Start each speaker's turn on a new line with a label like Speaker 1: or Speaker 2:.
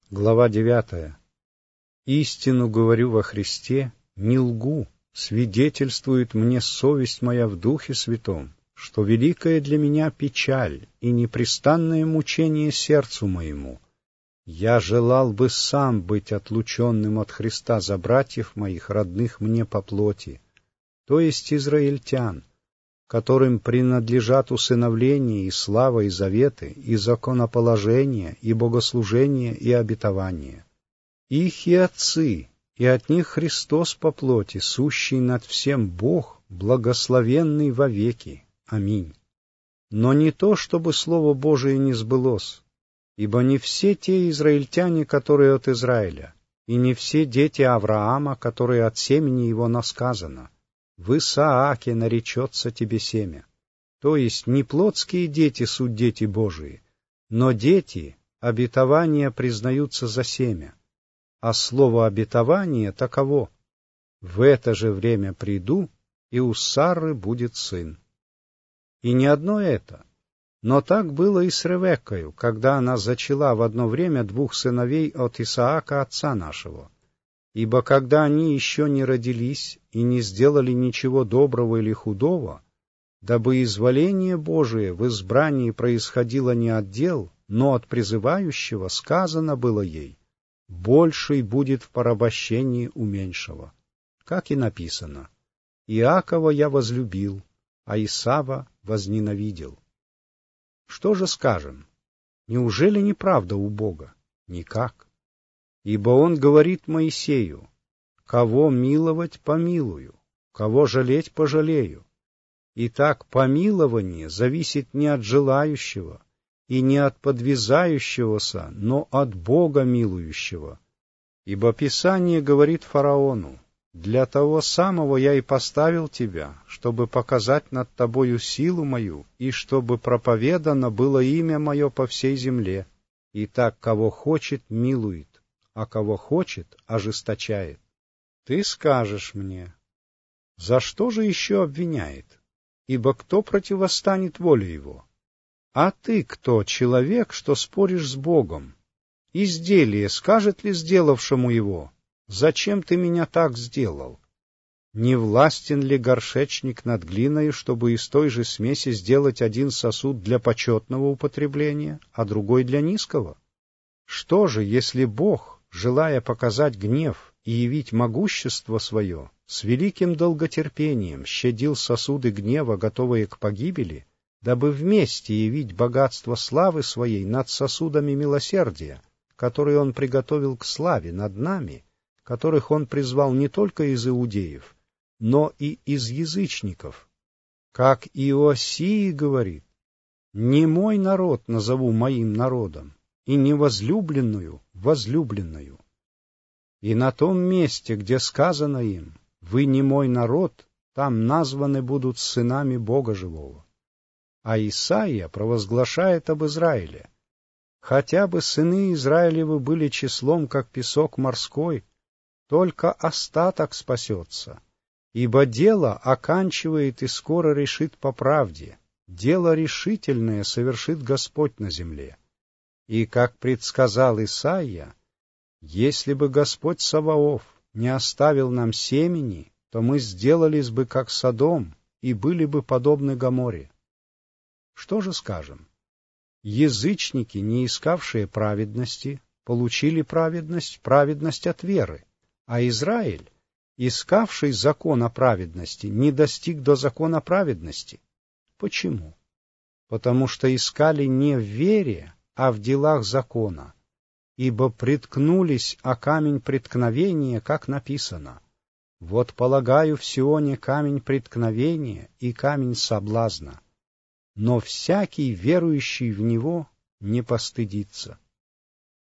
Speaker 1: Глава 9. «Истину говорю во Христе, не лгу, свидетельствует мне совесть моя в Духе Святом, что великая для меня печаль и непрестанное мучение сердцу моему. Я желал бы сам быть отлученным от Христа за братьев моих, родных мне по плоти, то есть израильтян, которым принадлежат усыновление и слава и заветы, и законоположение, и богослужение, и обетование. Их и отцы, и от них Христос по плоти, сущий над всем Бог, благословенный вовеки. Аминь. Но не то, чтобы Слово Божие не сбылось, ибо не все те израильтяне, которые от Израиля, и не все дети Авраама, которые от семени его насказано. В Исааке наречется тебе семя. То есть не плотские дети суть дети Божии, но дети обетования признаются за семя. А слово обетование таково: в это же время приду, и у Сары будет сын. И не одно это, но так было и с Ревеккою, когда она зачала в одно время двух сыновей от Исаака отца нашего. Ибо когда они еще не родились и не сделали ничего доброго или худого, дабы изволение Божие в избрании происходило не от дел, но от призывающего, сказано было ей: «Больший будет в порабощении у меньшего». Как и написано: «Иакова я возлюбил, а Исава возненавидел». Что же скажем? Неужели неправда у Бога? Никак. Ибо он говорит Моисею: «Кого миловать, помилую, кого жалеть, пожалею». Итак, помилование зависит не от желающего и не от подвязающегося, но от Бога милующего. Ибо Писание говорит фараону: «Для того самого я и поставил тебя, чтобы показать над тобою силу мою, и чтобы проповедано было имя мое по всей земле». Итак, кого хочет, милует, а кого хочет, ожесточает. Ты скажешь мне: за что же еще обвиняет? Ибо кто противостанет воле его? А ты кто, человек, что споришь с Богом? Изделие скажет ли сделавшему его: зачем ты меня так сделал? Не властен ли горшечник над глиною, чтобы из той же смеси сделать один сосуд для почетного употребления, а другой для низкого? Что же, если Бог, желая показать гнев и явить могущество свое, с великим долготерпением щадил сосуды гнева, готовые к погибели, дабы вместе явить богатство славы своей над сосудами милосердия, которые он приготовил к славе над нами, которых он призвал не только из иудеев, но и из язычников? Как Иосии говорит: «Не мой народ назову моим народом, и невозлюбленную возлюбленную». И на том месте, где сказано им: «Вы не мой народ», там названы будут сынами Бога живого. А Исаия провозглашает об Израиле: «Хотя бы сыны Израилевы были числом, как песок морской, только остаток спасется, ибо дело оканчивает и скоро решит по правде, дело решительное совершит Господь на земле». И, как предсказал Исаия, если бы Господь Саваоф не оставил нам семени, то мы сделались бы как Содом и были бы подобны Гоморе. Что же скажем? Язычники, не искавшие праведности, получили праведность, праведность от веры, а Израиль, искавший закона праведности, не достиг до закона праведности. Почему? Потому что искали не в вере, а в делах закона, ибо приткнулись о камень преткновения, как написано: «Вот полагаю в Сионе камень преткновения и камень соблазна, но всякий, верующий в него, не постыдится».